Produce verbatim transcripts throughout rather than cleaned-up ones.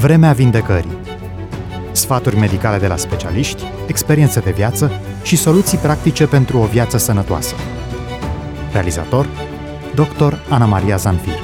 Vremea vindecării. Sfaturi medicale de la specialiști, experiențe de viață și soluții practice pentru o viață sănătoasă. Realizator: doctor Ana Maria Zanfir.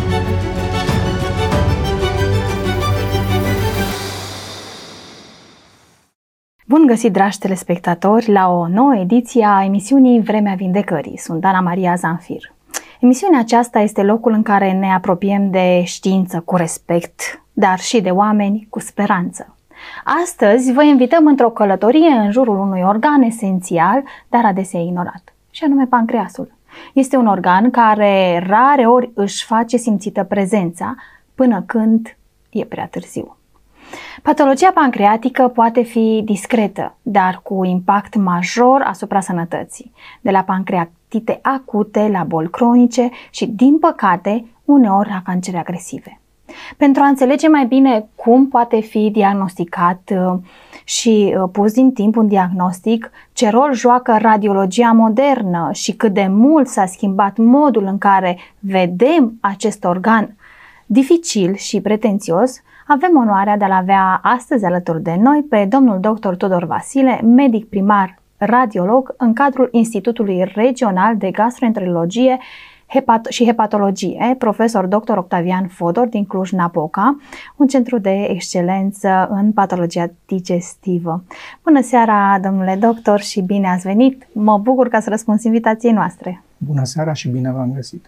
Bun găsit, dragi telespectatori, la o nouă ediție a emisiunii Vremea Vindecării. Sunt Ana Maria Zanfir. Emisiunea aceasta este locul în care ne apropiem de știință cu respect, dar și de oameni cu speranță. Astăzi vă invităm într-o călătorie în jurul unui organ esențial, dar adesea ignorat, și anume pancreasul. Este un organ care rare ori își face simțită prezența până când e prea târziu. Patologia pancreatică poate fi discretă, dar cu impact major asupra sănătății, de la pancreatite acute la boli cronice și, din păcate, uneori la cancere agresive. Pentru a înțelege mai bine cum poate fi diagnosticat și pus din timp un diagnostic, ce rol joacă radiologia modernă și cât de mult s-a schimbat modul în care vedem acest organ dificil și pretențios, avem onoarea de a-l avea astăzi alături de noi pe domnul doctor Tudor Vasile, medic primar radiolog în cadrul Institutului Regional de Gastroenterologie și Hepatologie, profesor doctor Octavian Fodor din Cluj-Napoca, un centru de excelență în patologia digestivă. Bună seara, domnule doctor, și bine ați venit! Mă bucur că ați răspuns invitației noastre. Bună seara și bine v-am găsit!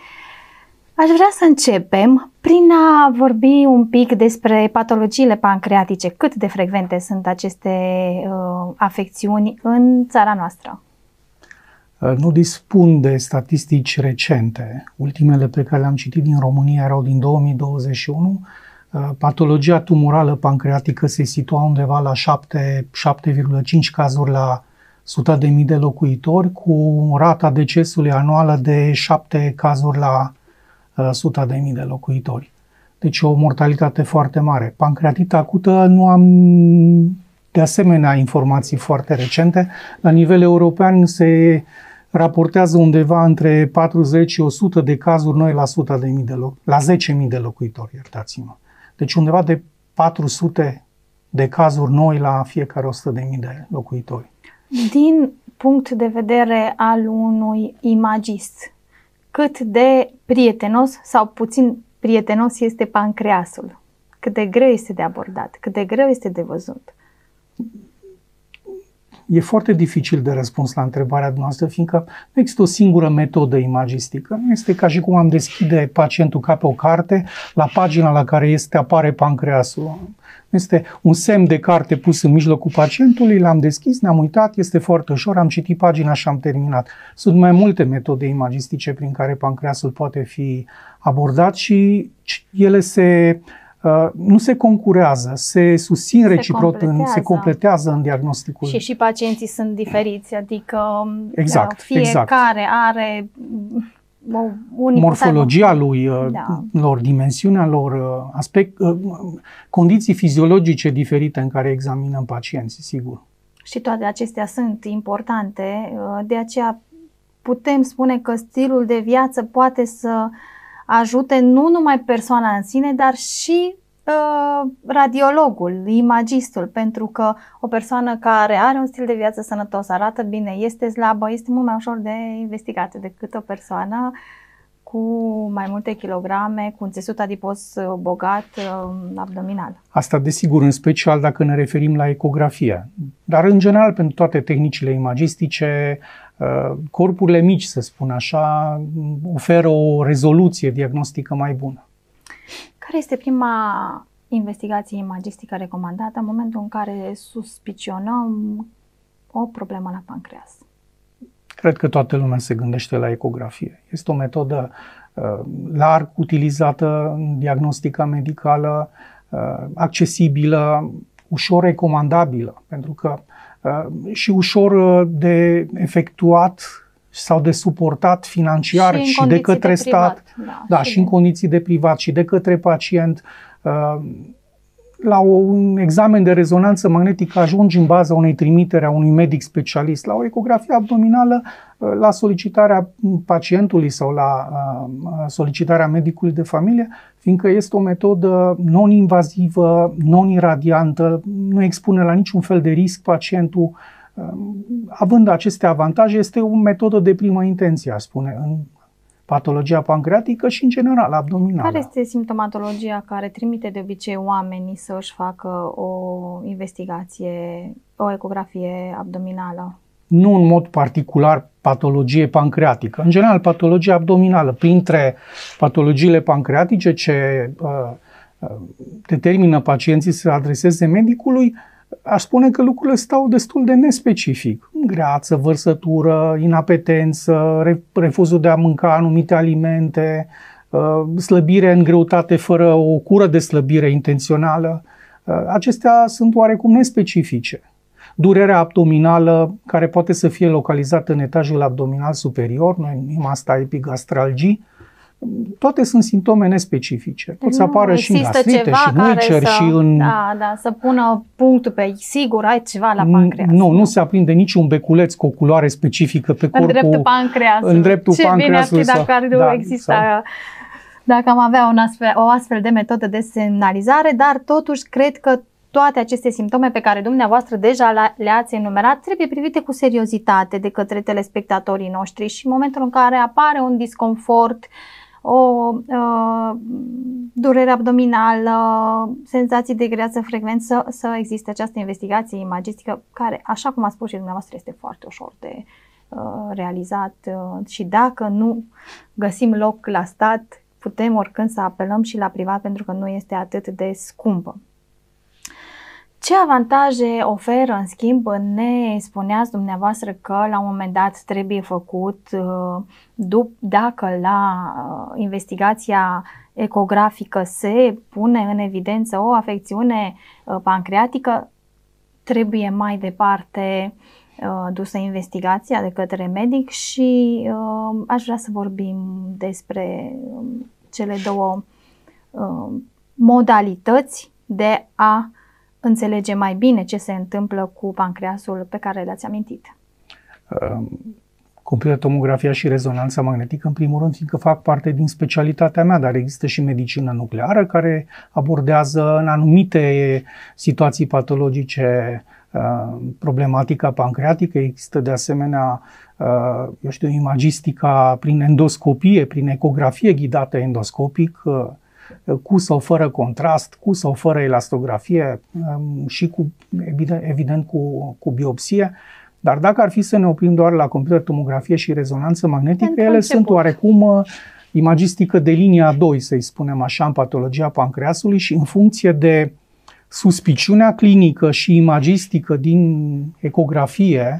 Aș vrea să începem prin a vorbi un pic despre patologiile pancreatice. Cât de frecvente sunt aceste uh, afecțiuni în țara noastră? Nu dispun de statistici recente. Ultimele pe care le-am citit din România erau din două mii douăzeci și unu. Patologia tumorală pancreatică se situa undeva la șapte virgulă cinci cazuri la o sută de mii de locuitori, cu rata decesului anuală de șapte cazuri la o sută de mii de locuitori. Deci o mortalitate foarte mare. Pancreatita acută nu am de asemenea informații foarte recente. La nivel european se raportează undeva între patruzeci și o sută de cazuri noi la o sută de mii de loc, la zece mii de locuitori, iertați-mă. Deci undeva de patru sute de cazuri noi la fiecare o sută de mii de locuitori. Din punct de vedere al unui imagist, cât de prietenos sau puțin prietenos este pancreasul? Cât de greu este de abordat? Cât de greu este de văzut? E foarte dificil de răspuns la întrebarea dumneavoastră, fiindcă nu există o singură metodă imagistică. Nu este ca și cum am deschide pacientul ca pe o carte, la pagina la care este apare pancreasul. Este un semn de carte pus în mijlocul pacientului, l-am deschis, ne-am uitat, este foarte ușor, am citit pagina și am terminat. Sunt mai multe metode imagistice prin care pancreasul poate fi abordat și ele se... Uh, nu se concurează, se susțin se reciproc, completează. În, se completează în diagnosticul. Și și pacienții sunt diferiți, adică exact, fiecare exact. are o unică morfologia lui, da. lor, dimensiunea lor, aspect, condiții fiziologice diferite în care examinăm pacienții, sigur. Și toate acestea sunt importante, de aceea putem spune că stilul de viață poate să ajute nu numai persoana în sine, dar și uh, radiologul, imagistul, pentru că o persoană care are un stil de viață sănătos, arată bine, este slabă, este mult mai ușor de investigat decât o persoană cu mai multe kilograme, cu un țesut adipos bogat, uh, abdominal. Asta desigur, în special dacă ne referim la ecografie. Dar în general, pentru toate tehnicile imagistice, corpurile mici, să spun așa, oferă o rezoluție diagnostică mai bună. Care este prima investigație imagistică recomandată în momentul în care suspicionăm o problemă la pancreas? Cred că toată lumea se gândește la ecografie. Este o metodă uh, larg utilizată în diagnostica medicală, uh, accesibilă, ușor recomandabilă, pentru că Uh, și ușor de efectuat sau de suportat financiar și, și de către de stat, privat, da, da, și, și în condiții de privat și de către pacient. Uh, la un examen de rezonanță magnetică ajungi în baza unei trimitere a unui medic specialist la o ecografie abdominală la solicitarea pacientului sau la solicitarea medicului de familie, fiindcă este o metodă non-invazivă, non-iradiantă, nu expune la niciun fel de risc pacientul. Având aceste avantaje, este o metodă de primă intenție, aș spune, în patologia pancreatică și, în general, abdominală. Care este simptomatologia care trimite de obicei oamenii să își facă o investigație, o ecografie abdominală? Nu în mod particular patologie pancreatică. În general, patologia abdominală. Printre patologiile pancreatice ce uh, uh, determină pacienții să se adreseze medicului, aș spune că lucrurile stau destul de nespecific. Greață, vărsătură, inapetență, refuzul de a mânca anumite alimente, slăbire în greutate fără o cură de slăbire intențională. Acestea sunt oarecum nespecifice. Durerea abdominală, care poate să fie localizată în etajul abdominal superior, noi numim asta epigastralgii, toate sunt simptome nespecifice. Pot să apară și în gastrite, și în ulceri, și în... Da, da, să pună punctul pe sigur, ai ceva la pancreas. Nu, nu se aprinde niciun beculeț cu o culoare specifică pe corpul... În dreptul pancreasului. În dreptul Ce pancreasului. bine ar fi dacă ar da, exista... Sau... Dacă am avea un astfel, o astfel de metodă de semnalizare, dar totuși cred că toate aceste simptome pe care dumneavoastră deja le-ați enumerat trebuie privite cu seriozitate de către telespectatorii noștri și în momentul în care apare un disconfort, o uh, durere abdominală, senzații de greață frecvent, să, să existe această investigație imagistică care, așa cum a spus și dumneavoastră, este foarte ușor de uh, realizat uh, și dacă nu găsim loc la stat, putem oricând să apelăm și la privat pentru că nu este atât de scumpă. Ce avantaje oferă, în schimb, ne spuneați dumneavoastră că la un moment dat trebuie făcut dacă la investigația ecografică se pune în evidență o afecțiune pancreatică, trebuie mai departe dusă investigația de către medic și aș vrea să vorbim despre cele două modalități de a înțelege mai bine ce se întâmplă cu pancreasul pe care le-ați amintit. Computertomografia și rezonanța magnetică, în primul rând, fiindcă fac parte din specialitatea mea, dar există și medicină nucleară care abordează în anumite situații patologice problematica pancreatică. Există de asemenea, eu știu, imagistica prin endoscopie, prin ecografie ghidată endoscopic, cu sau fără contrast, cu sau fără elastografie și cu, evident, evident cu, cu biopsie. Dar dacă ar fi să ne oprim doar la computertomografie și rezonanță magnetică, Pentru ele început. sunt oarecum imagistică de linia doi, să-i spunem așa, în patologia pancreasului și în funcție de suspiciunea clinică și imagistică din ecografie,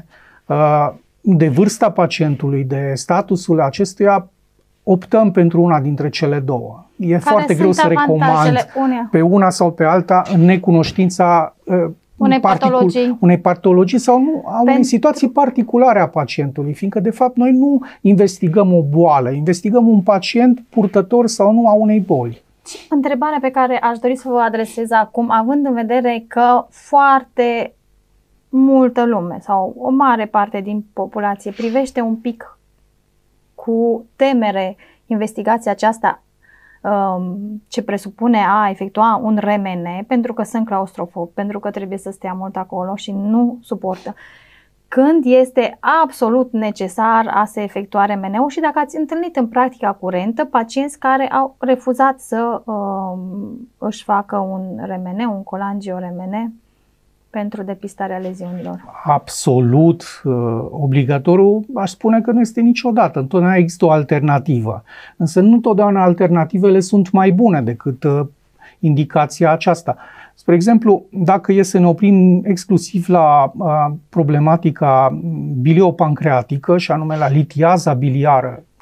de vârsta pacientului, de statusul acestuia, optăm pentru una dintre cele două. E Care foarte greu să recomand unea? pe una sau pe alta în necunoștința uh, unei, patologii. unei patologii sau nu, a unei situații particulare a pacientului, fiindcă de fapt noi nu investigăm o boală, investigăm un pacient purtător sau nu a unei boli. Întrebarea pe care aș dori să vă adresez acum, având în vedere că foarte multă lume sau o mare parte din populație privește un pic cu temere investigația aceasta ce presupune a efectua un R M N, pentru că sunt claustrofob, pentru că trebuie să stea mult acolo și nu suportă. Când este absolut necesar a se efectua R M N-ul și dacă ați întâlnit în practica curentă pacienți care au refuzat să uh, își facă un R M N, un colangio-R M N pentru depistarea leziunilor. Absolut uh, obligatoriu, aș spune că nu este niciodată. Întotdeauna există o alternativă. Însă nu totdeauna alternativele sunt mai bune decât uh, indicația aceasta. Spre exemplu, dacă e să ne oprim exclusiv la uh, problematica biliopancreatică și anume la litiaza biliară,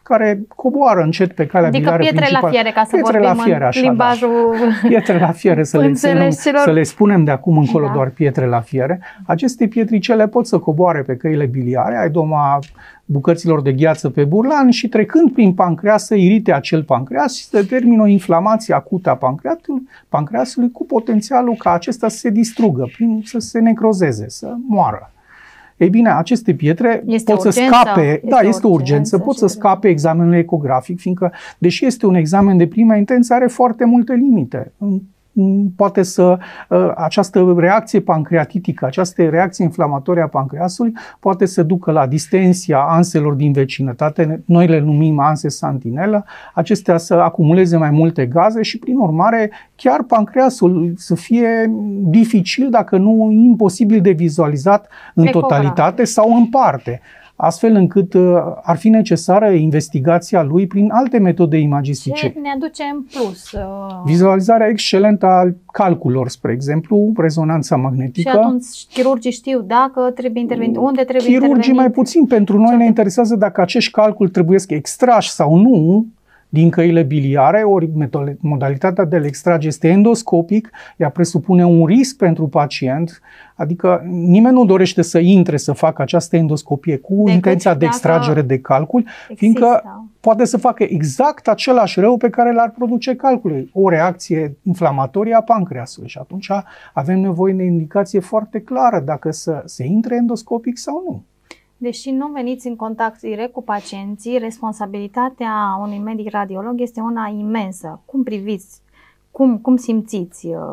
care coboară încet pe calea adică biliară pietre principală. la fiere, ca să pietre vorbim la fiere, în așa, limbajul da. Pietre la fiere, să le, ținem, să le spunem de acum încolo, da. Doar pietre la fiere. Aceste pietricele pot să coboare pe căile biliare, ai doma bucăților de gheață pe burlan și trecând prin pancreas să irite acel pancreas și să determină o inflamație acută a pancreasului, pancreasului cu potențialul ca acesta să se distrugă, prin să se necrozeze, să moară. Ei bine, aceste pietre este pot urgență, să scape, este da, este o urgență, pot să scape examenul ecografic, fiindcă, deși este un examen de prima intenție, are foarte multe limite. Poate să, această reacție pancreatitică, această reacție inflamatorie a pancreasului poate să ducă la distensia anselor din vecinătate, noi le numim anse santinelă, acestea să acumuleze mai multe gaze și prin urmare chiar pancreasul să fie dificil, dacă nu imposibil de vizualizat în totalitate sau în parte. Astfel încât uh, ar fi necesară investigația lui prin alte metode imagistice. Ce ne aduce în plus? Uh... Vizualizarea excelentă a calculelor, spre exemplu, rezonanța magnetică. Și atunci chirurgii știu dacă trebuie intervenit, unde trebuie Chirurgii intervenit. Chirurgii mai puțin. Pentru noi ne interesează dacă acești calculi trebuie extrași sau nu din căile biliare, ori modalitatea de a le extrage este endoscopic, ea presupune un risc pentru pacient, adică nimeni nu dorește să intre să facă această endoscopie cu Decât intenția de extragere de calcul, există. Fiindcă poate să facă exact același rău pe care l-ar produce calculul, o reacție inflamatorie a pancreasului și atunci avem nevoie de indicație foarte clară dacă să se intre endoscopic sau nu. Deși nu veniți în contact direct cu pacienții, responsabilitatea unui medic radiolog este una imensă. Cum priviți, cum, cum simțiți uh,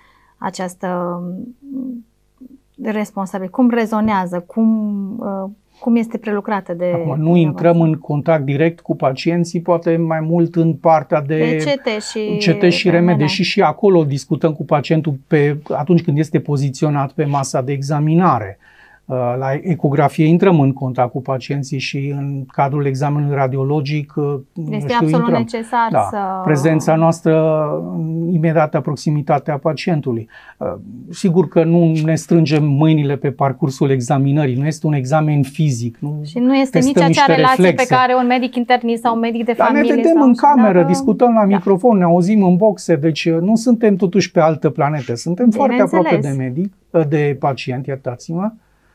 această responsabilitate? Cum rezonează? Cum, uh, cum este prelucrată de... Acum, nu intrăm în contact direct cu pacienții, poate mai mult în partea de, de C T și, C T și R M D, și și acolo discutăm cu pacientul pe, atunci când este poziționat pe masa de examinare. La ecografie intrăm în contact cu pacienții și în cadrul examenului radiologic este știu, absolut intrăm. necesar da. să... Prezența noastră în imediată proximitate a pacientului. Sigur că nu ne strângem mâinile pe parcursul examinării, nu este un examen fizic. Nu și nu este nici acea relație reflexe. Pe care un medic internist sau un medic de familie... Dar ne vedem sau în cameră, dacă... discutăm la da. microfon, ne auzim în boxe, deci nu suntem totuși pe altă planetă. Suntem Bine foarte înțeles. aproape de medic, de pacient, iertați-mă.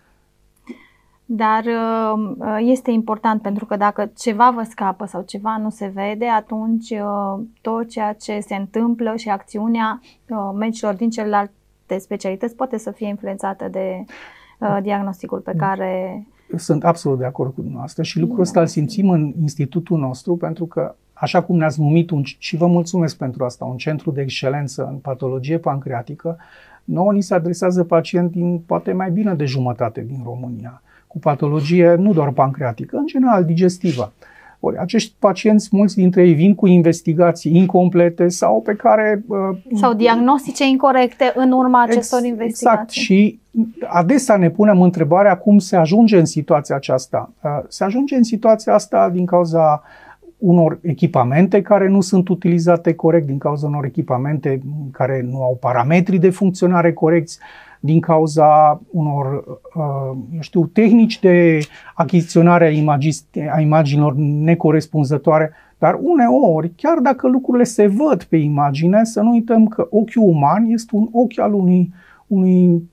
Dar este important pentru că dacă ceva vă scapă sau ceva nu se vede, atunci tot ceea ce se întâmplă și acțiunea medicilor din celelalte specialități poate să fie influențată de diagnosticul pe care... Sunt absolut de acord cu dumneavoastră și lucrul ăsta îl simțim în institutul nostru pentru că, așa cum ne-ați numit un, și vă mulțumesc pentru asta, un centru de excelență în patologie pancreatică, nouă ni se adresează pacienți din poate mai bine de jumătate din România, cu patologie nu doar pancreatică, în general digestivă. Ori acești pacienți, mulți dintre ei vin cu investigații incomplete sau pe care... Sau diagnostice incorrecte în urma acestor ex, investigații. Exact. Și adesea ne punem întrebarea cum se ajunge în situația aceasta. Se ajunge în situația asta din cauza unor echipamente care nu sunt utilizate corect, din cauza unor echipamente care nu au parametri de funcționare corecți, din cauza unor, eu știu, tehnici de achiziționare a, imagi- a imaginilor necorespunzătoare, dar uneori, chiar dacă lucrurile se văd pe imagine, să nu uităm că ochiul uman este un ochi al unui, unui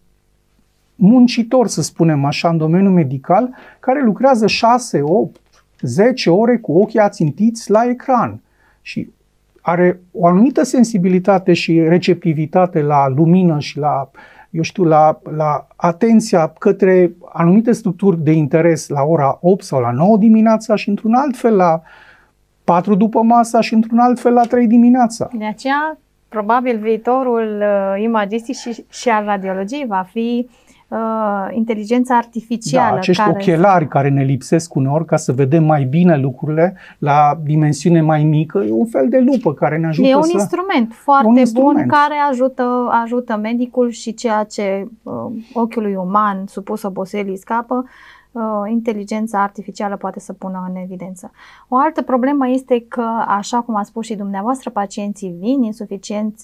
muncitor, să spunem așa, în domeniul medical, care lucrează șase, opt, zece ore cu ochii ațintiți la ecran și are o anumită sensibilitate și receptivitate la lumină și la, eu știu, la, la atenția către anumite structuri de interes la ora opt sau la nouă dimineața și într-un alt fel la patru după masa și într-un alt fel la trei dimineața. De aceea, probabil viitorul uh, imagistic și, și al radiologiei va fi uh, inteligența artificială. Da, acești care... ochelari care ne lipsesc uneori ca să vedem mai bine lucrurile la dimensiune mai mică, e un fel de lupă care ne ajută să... E un să... instrument foarte un bun instrument. care ajută, ajută medicul și ceea ce uh, ochiului uman supus oboselii scapă, uh, inteligența artificială poate să pună în evidență. O altă problemă este că, așa cum a spus și dumneavoastră, pacienții vin insuficient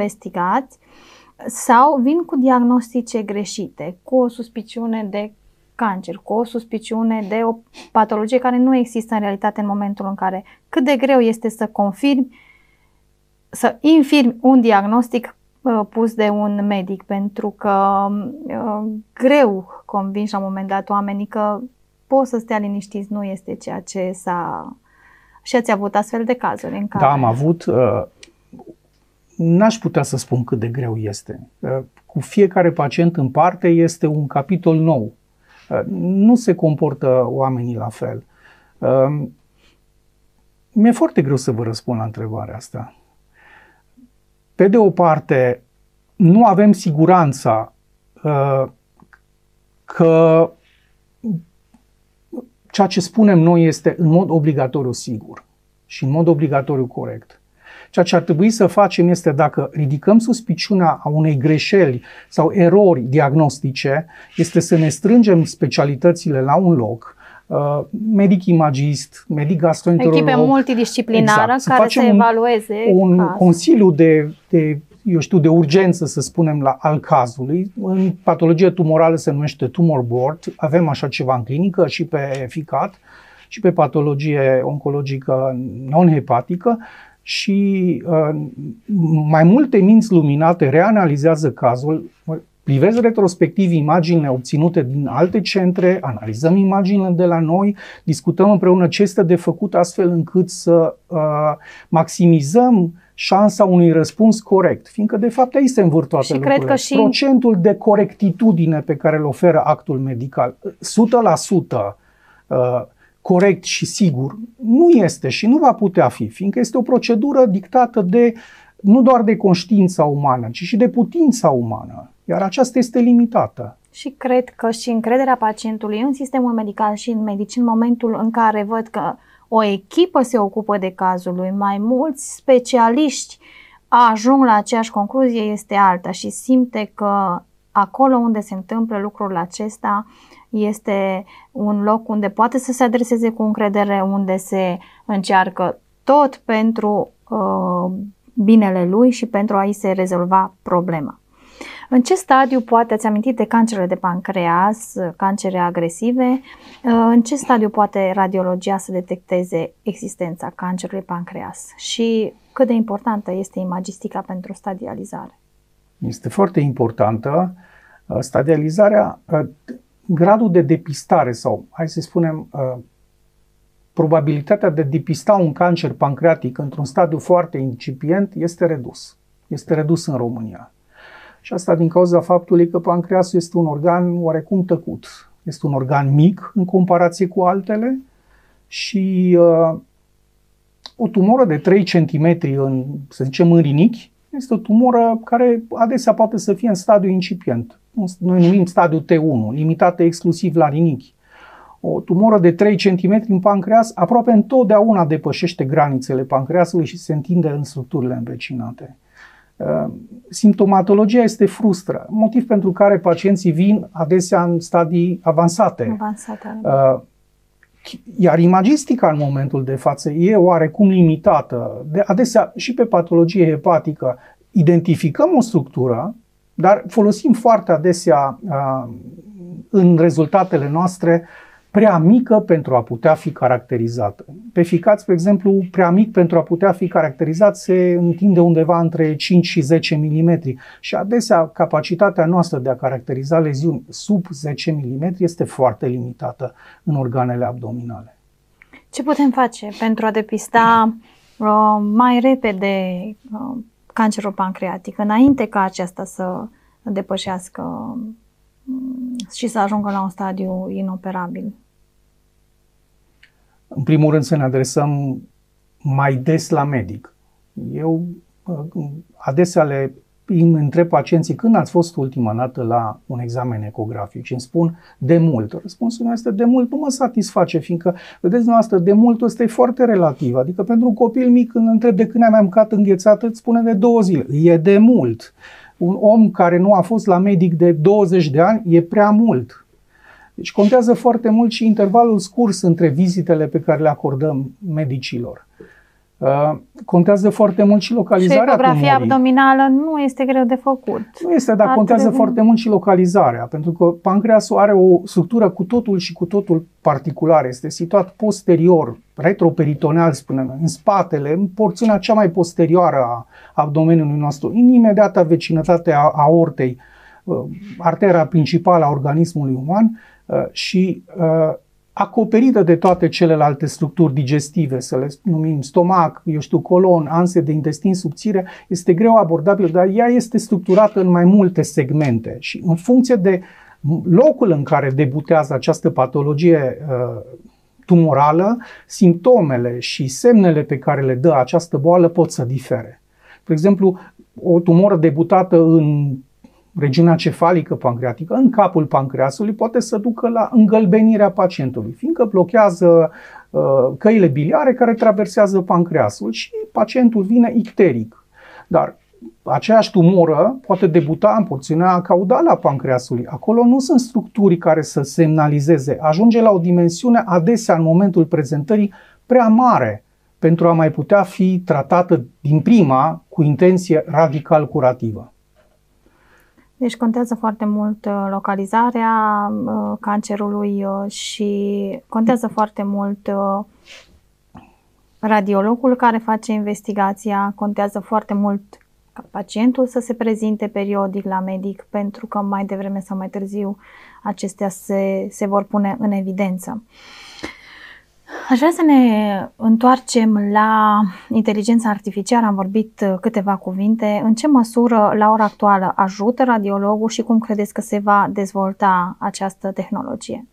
investigați sau vin cu diagnostice greșite, cu o suspiciune de cancer, cu o suspiciune de o patologie care nu există în realitate în momentul în care cât de greu este să confirmi, să infirmi un diagnostic uh, pus de un medic, pentru că uh, greu convingi la un moment dat oamenii că poți să stea liniștiți, nu este ceea ce s-a... Și ați avut astfel de cazuri în care... Da, am avut... Uh, n-aș putea să spun cât de greu este. Uh, cu fiecare pacient în parte este un capitol nou. Uh, nu se comportă oamenii la fel. Uh, mi-e foarte greu să vă răspund la întrebarea asta. Pe de o parte, nu avem siguranța uh, că ceea ce spunem noi este în mod obligatoriu sigur și în mod obligatoriu corect. Ceea ce ar trebui să facem este, dacă ridicăm suspiciunea a unei greșeli sau erori diagnostice, este să ne strângem specialitățile la un loc, uh, medic imagist, medic gastroenterolog. Echipe multidisciplinară, exact, care să evalueze un cazul. consiliu de, de, eu știu, de urgență, să spunem, la, al cazului. În patologie tumorală se numește tumor board. Avem așa ceva în clinică și pe ficat și pe patologie oncologică non-hepatică. Și uh, mai multe minți luminate reanalizează cazul, privesc retrospectiv imaginile obținute din alte centre, analizăm imaginile de la noi, discutăm împreună ce este de făcut astfel încât să uh, maximizăm șansa unui răspuns corect, fiindcă de fapt aici se învârt toate și lucrurile. Cred că și... Procentul de corectitudine pe care îl oferă actul medical, o sută la sută uh, corect și sigur, nu este și nu va putea fi, fiindcă este o procedură dictată de, nu doar de conștiința umană, ci și de putința umană, iar aceasta este limitată. Și cred că și încrederea pacientului în sistemul medical și în medici, în momentul în care văd că o echipă se ocupă de cazul lui, mai mulți specialiști ajung la aceeași concluzie, este alta și simte că acolo unde se întâmplă lucrul acesta este un loc unde poate să se adreseze cu încredere, unde se încearcă tot pentru uh, binele lui și pentru a-i se rezolva problema. În ce stadiu, poate ați amintit de cancerele de pancreas, cancere agresive, uh, în ce stadiu poate radiologia să detecteze existența cancerului pancreas și cât de importantă este imagistica pentru stadializare? Este foarte importantă. Stadializarea, gradul de depistare sau, hai să spunem, probabilitatea de depista un cancer pancreatic într-un stadiu foarte incipient este redus. Este redus în România. Și asta din cauza faptului că pancreasul este un organ oarecum tăcut. Este un organ mic în comparație cu altele și uh, o tumoră de trei centimetri în, să zicem, în rinichi, este o tumoră care adesea poate să fie în stadiu incipient. Noi numim stadiu T unu, limitată exclusiv la rinichi. O tumoră de trei centimetri în pancreas aproape întotdeauna depășește granițele pancreasului și se întinde în structurile învecinate. Simptomatologia este frustră, motiv pentru care pacienții vin adesea în stadii avansate. Avansate. Iar imagistica în momentul de față e oarecum limitată. De adesea și pe patologie hepatică identificăm o structură, dar folosim foarte adesea uh, în rezultatele noastre prea mică pentru a putea fi caracterizată. Pe ficat, spre exemplu, prea mic pentru a putea fi caracterizat se întinde undeva între cinci și zece milimetri și adesea capacitatea noastră de a caracteriza leziuni sub zece milimetri este foarte limitată în organele abdominale. Ce putem face pentru a depista uh, mai repede uh, cancerul pancreatic, înainte ca aceasta să depășească um, și să ajungă la un stadiu inoperabil? În primul rând să ne adresăm mai des la medic. Eu adesea le îmi întreb pacienții când ați fost ultima dată la un examen ecografic și îmi spun de mult. Răspunsul meu este de mult nu mă satisface, fiindcă, vedeți dumneavoastră, de mult ăsta e foarte relativ. Adică pentru un copil mic când îl întreb de când ai mai mâncat înghețată, îți spune de două zile. E de mult. Un om care nu a fost la medic de douăzeci de ani e prea mult. Deci contează foarte mult și intervalul scurs între vizitele pe care le acordăm medicilor. Contează foarte mult și localizarea tumorii. Și ecografia abdominală nu este greu de făcut. Nu este, dar Ar contează trebui... foarte mult și localizarea, pentru că pancreasul are o structură cu totul și cu totul particulară. Este situat posterior, retroperitoneal, spunem, în spatele, în porțiunea cea mai posterioară a abdomenului nostru, în imediata vecinătate a aortei, artera principală a organismului uman și acoperită de toate celelalte structuri digestive, să le numim stomac, eu știu, colon, anse de intestin subțire, este greu abordabil, dar ea este structurată în mai multe segmente și în funcție de locul în care debutează această patologie uh, tumorală, simptomele și semnele pe care le dă această boală pot să difere. De exemplu, o tumoră debutată în regiunea cefalică pancreatică, în capul pancreasului, poate să ducă la îngălbenirea pacientului, fiindcă blochează uh, căile biliare care traversează pancreasul și pacientul vine icteric. Dar aceeași tumoră poate debuta în porțiunea caudală a pancreasului. Acolo nu sunt structuri care să semnalizeze. Ajunge la o dimensiune adesea în momentul prezentării prea mare pentru a mai putea fi tratată din prima cu intenție radical curativă. Deci contează foarte mult localizarea cancerului și contează foarte mult radiologul care face investigația, contează foarte mult ca pacientul să se prezinte periodic la medic, pentru că mai devreme sau mai târziu acestea se, se vor pune în evidență. Aș vrea să ne întoarcem la inteligența artificială. Am vorbit câteva cuvinte. În ce măsură, la ora actuală, ajută radiologul și cum credeți că se va dezvolta această tehnologie?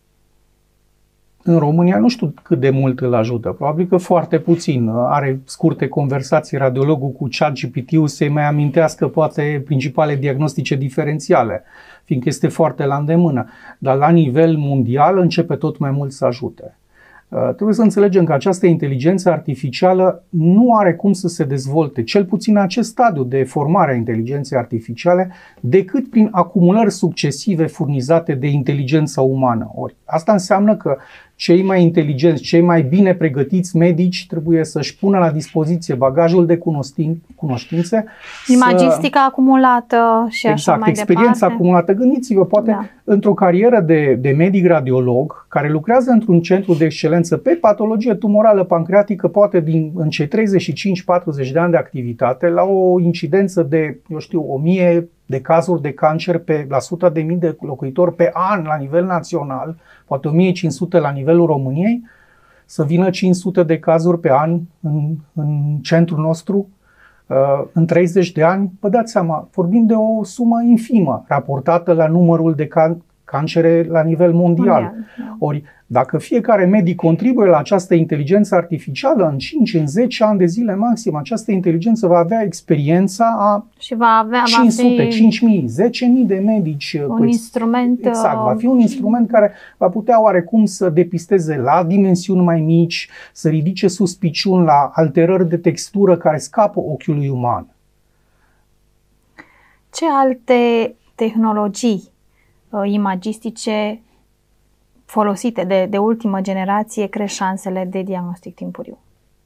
În România nu știu cât de mult îl ajută. Probabil că foarte puțin. Are scurte conversații radiologul cu ChatGPT-ul să-i mai amintească poate principale diagnostice diferențiale, fiindcă este foarte la îndemână. Dar la nivel mondial începe tot mai mult să ajute. Trebuie să înțelegem că această inteligență artificială nu are cum să se dezvolte, cel puțin în acest stadiu de formare a inteligenței artificiale, decât prin acumulări succesive furnizate de inteligența umană. Ori asta înseamnă că cei mai inteligenți, cei mai bine pregătiți medici trebuie să-și pună la dispoziție bagajul de cunoștințe. Imagistica să... acumulată și exact, așa mai experiența departe. acumulată. Gândiți-vă, poate da. într-o carieră de, de medic radiolog care lucrează într-un centru de excelență pe patologie tumorală pancreatică, poate din, în cei treizeci și cinci patruzeci de ani de activitate, la o incidență de, eu știu, o mie de cazuri de cancer pe, la sută de mii de locuitori pe an la nivel național, poate o mie cinci sute la nivelul României, să vină cinci sute de cazuri pe an în, în centrul nostru, uh, în treizeci de ani, vă dați seama, vorbim de o sumă infimă raportată la numărul de can- cancere la nivel mondial. mondial. Ori, dacă fiecare medic contribuie la această inteligență artificială, în cinci, în zece ani de zile maxim, această inteligență va avea experiența a și va avea, cinci sute, va fi cinci mii, zece mii de medici. Un cu instrument. Exact, va fi un instrument care va putea oarecum să depisteze la dimensiuni mai mici, să ridice suspiciuni la alterări de textură care scapă ochiului uman. Ce alte tehnologii imagistice folosite de, de ultimă generație cresc șansele de diagnostic timpuriu?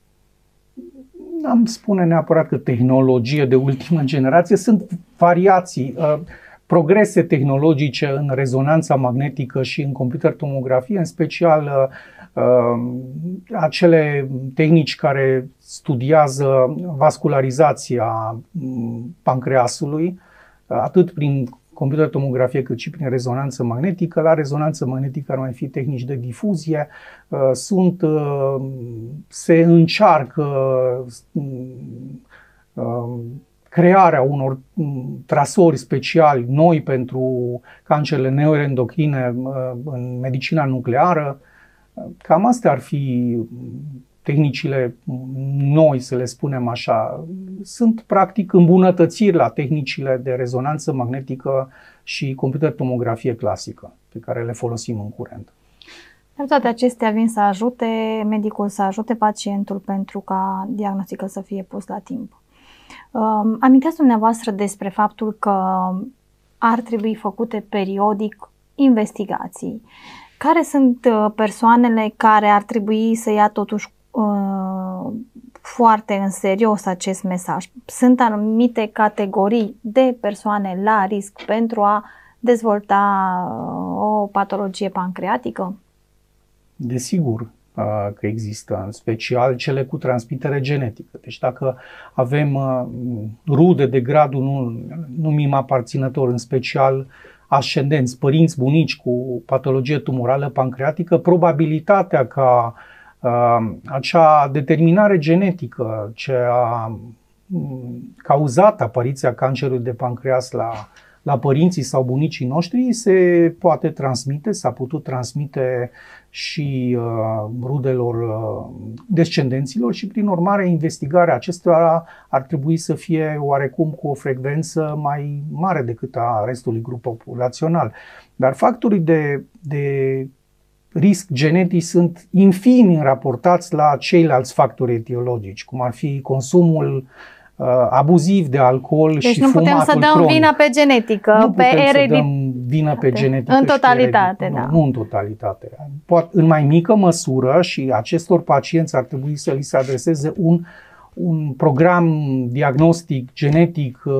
N-am spune neapărat că tehnologie de ultimă generație, sunt variații, uh, progrese tehnologice în rezonanța magnetică și în computer tomografie, în special uh, acele tehnici care studiază vascularizația pancreasului, atât prin computer tomografie cât și prin rezonanță magnetică. La rezonanță magnetică ar mai fi tehnici de difuzie. Sunt, se încearcă crearea unor trasori speciali noi pentru cancerele neuroendocrine în medicina nucleară. Cam astea ar fi tehnicile noi, să le spunem așa. Sunt practic îmbunătățiri la tehnicile de rezonanță magnetică și computer tomografie clasică pe care le folosim în curent. Dar toate acestea vin să ajute medicul, să ajute pacientul pentru ca diagnosticul să fie pus la timp. Aminteați dumneavoastră despre faptul că ar trebui făcute periodic investigații. Care sunt persoanele care ar trebui să ia totuși foarte în serios acest mesaj. Sunt anumite categorii de persoane la risc pentru a dezvolta o patologie pancreatică? Desigur că există, în special cele cu transmitere genetică. Deci dacă avem rude de gradul, nu, numim aparținător, în special ascendenți, părinți, bunici cu patologie tumorală pancreatică, probabilitatea ca uh, acea determinare genetică ce a cauzat apariția cancerului de pancreas la, la părinții sau bunicii noștri se poate transmite, s-a putut transmite și uh, rudelor uh, descendenților și prin urmare investigarea acestora ar trebui să fie oarecum cu o frecvență mai mare decât a restului grup populațional. Dar factorii de, de risc genetic sunt infimi raportați la ceilalți factori etiologici, cum ar fi consumul uh, abuziv de alcool deci și nu fumatul putem să dăm cronic. vina pe genetică, nu pe ereditate. Nu putem să dăm vină pe genetică. În totalitate, și da. Nu, nu în totalitate. Poate, în mai mică măsură, și acestor pacienți ar trebui să li se adreseze un, un program diagnostic genetic uh,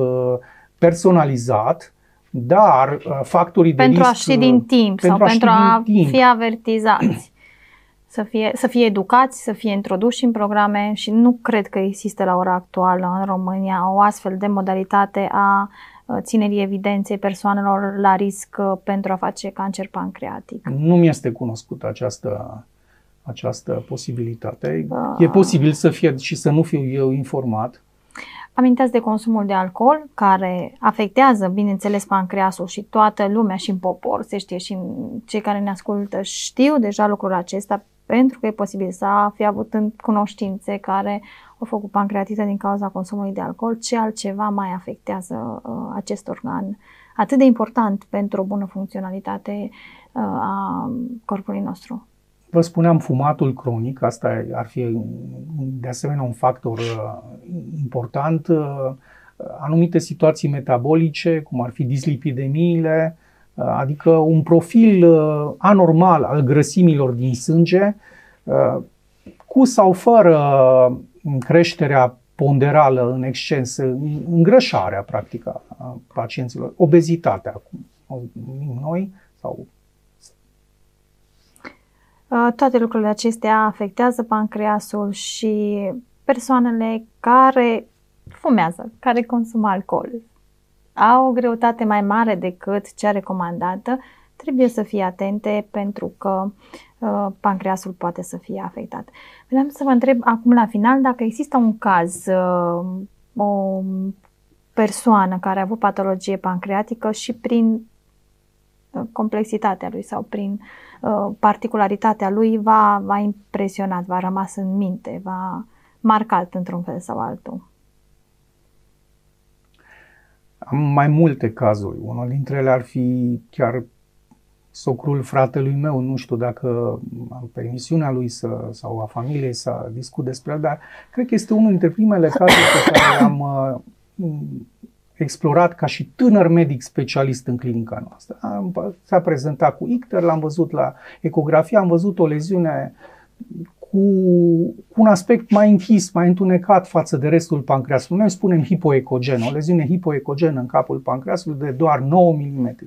personalizat, dar uh, factorii pentru de risc... a ști din timp pentru sau a pentru a timp. fi avertizați. Să fie, să fie educați, să fie introduși în programe și nu cred că există la ora actuală în România o astfel de modalitate a ținerii evidenței persoanelor la risc pentru a face cancer pancreatic. Nu mi este cunoscută această, această posibilitate. A... E posibil să fie și să nu fiu eu informat. Aminteați de consumul de alcool, care afectează, bineînțeles, pancreasul și toată lumea și în popor, se știe, și cei care ne ascultă știu deja lucrul acesta, pentru că e posibil să fi avut în cunoștințe care au făcut pancreatită din cauza consumului de alcool. Ce altceva mai afectează uh, acest organ atât de important pentru o bună funcționalitate uh, a corpului nostru? Vă spuneam fumatul cronic, asta ar fi de asemenea un factor uh, important. Uh, anumite situații metabolice, cum ar fi dislipidemiile, uh, adică un profil uh, anormal al grăsimilor din sânge, uh, cu sau fără creșterea ponderală în exces, îngrășarea practică a pacienților, obezitatea, cum o numim noi, sau toate lucrurile acestea afectează pancreasul și persoanele care fumează, care consumă alcool, au o greutate mai mare decât cea recomandată. Trebuie să fie atente pentru că uh, pancreasul poate să fie afectat. Vreau să vă întreb acum la final dacă există un caz, uh, o persoană care a avut patologie pancreatică și prin uh, complexitatea lui sau prin uh, particularitatea lui v-a, v-a impresionat, v-a rămas în minte, v-a marcat într-un fel sau altul. Am mai multe cazuri. Unul dintre ele ar fi chiar socrul fratelui meu, nu știu dacă am permisiunea lui să, sau a familiei să discut despre el, dar cred că este unul dintre primele cazuri pe care am uh, explorat ca și tânăr medic specialist în clinica noastră. Am, s-a prezentat cu icter, l-am văzut la ecografie, am văzut o leziune cu, cu un aspect mai închis, mai întunecat față de restul pancreasului. Noi spunem hipoecogenă, o leziune hipoecogenă în capul pancreasului de doar nouă milimetri.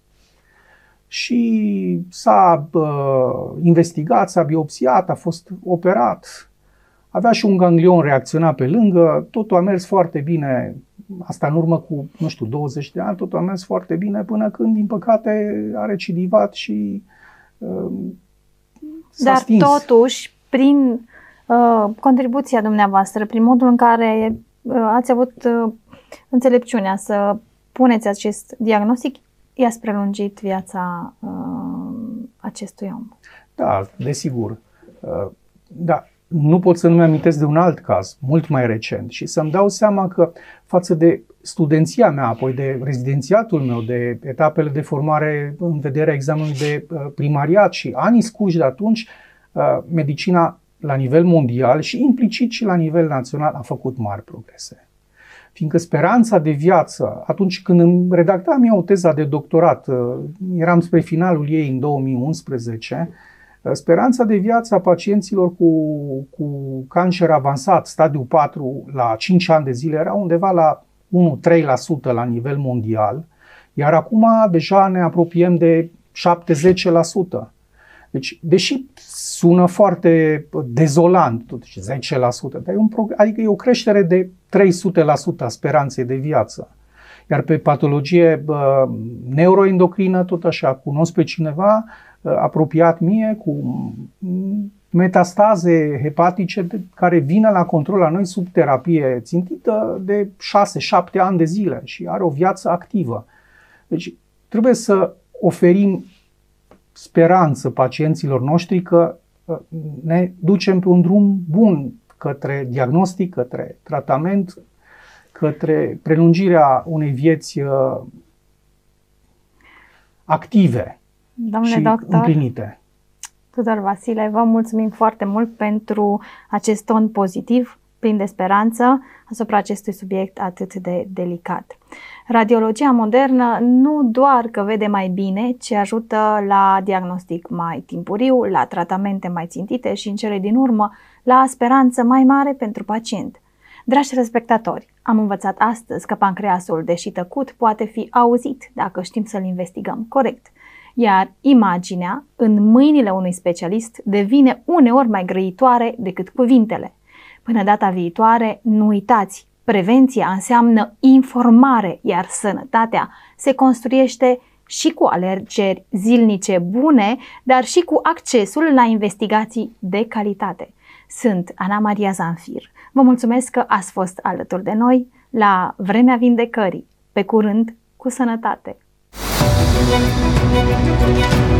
Și s-a uh, investigat, s-a biopsiat, a fost operat. Avea și un ganglion reacționat pe lângă, totul a mers foarte bine, asta în urmă cu, nu știu, douăzeci de ani, totul a mers foarte bine până când, din păcate, a recidivat și uh, s-a Dar stins. totuși, prin uh, contribuția dumneavoastră, prin modul în care uh, ați avut uh, înțelepciunea să puneți acest diagnostic, i-ați prelungit viața uh, acestui om. Da, desigur. Uh, da, nu pot să nu-mi amintesc de un alt caz, mult mai recent, și să-mi dau seama că față de studenția mea, apoi de rezidențiatul meu, de etapele de formare în vederea examenului de uh, primariat și anii scuși de atunci, uh, medicina la nivel mondial și implicit și la nivel național a făcut mari progrese. Fiindcă speranța de viață, atunci când îmi redactam eu teza de doctorat, eram spre finalul ei în două mii unsprezece, Speranța de viață a pacienților cu, cu cancer avansat, stadiu patru, la cinci ani de zile era undeva la unu-trei la sută la nivel mondial, iar acum deja ne apropiem de șapte-zece la sută. Deci, deși sună foarte dezolant, totuși zece la sută, dar e un prog- adică e o creștere de trei sute la sută a speranței de viață. Iar pe patologie uh, neuroendocrină, tot așa, cunosc pe cineva uh, apropiat mie cu metastaze hepatice de, care vine la control la noi sub terapie țintită de șase-șapte ani de zile și are o viață activă. Deci trebuie să oferim speranță pacienților noștri că uh, ne ducem pe un drum bun către diagnostic, către tratament, către prelungirea unei vieți uh, active Domnule și doctor împlinite. Tudor Vasile, vă mulțumim foarte mult pentru acest ton pozitiv, plin de speranță, asupra acestui subiect atât de delicat. Radiologia modernă nu doar că vede mai bine, ci ajută la diagnostic mai timpuriu, la tratamente mai țintite și, în cele din urmă, la speranță mai mare pentru pacient. Dragi telespectatori, am învățat astăzi că pancreasul, deși tăcut, poate fi auzit dacă știm să-l investigăm corect. Iar imaginea, în mâinile unui specialist, devine uneori mai grăitoare decât cuvintele. Până data viitoare, nu uitați, prevenția înseamnă informare, iar sănătatea se construiește și cu alegeri zilnice bune, dar și cu accesul la investigații de calitate. Sunt Ana Maria Zanfir. Vă mulțumesc că ați fost alături de noi la Vremea Vindecării. Pe curând, cu sănătate!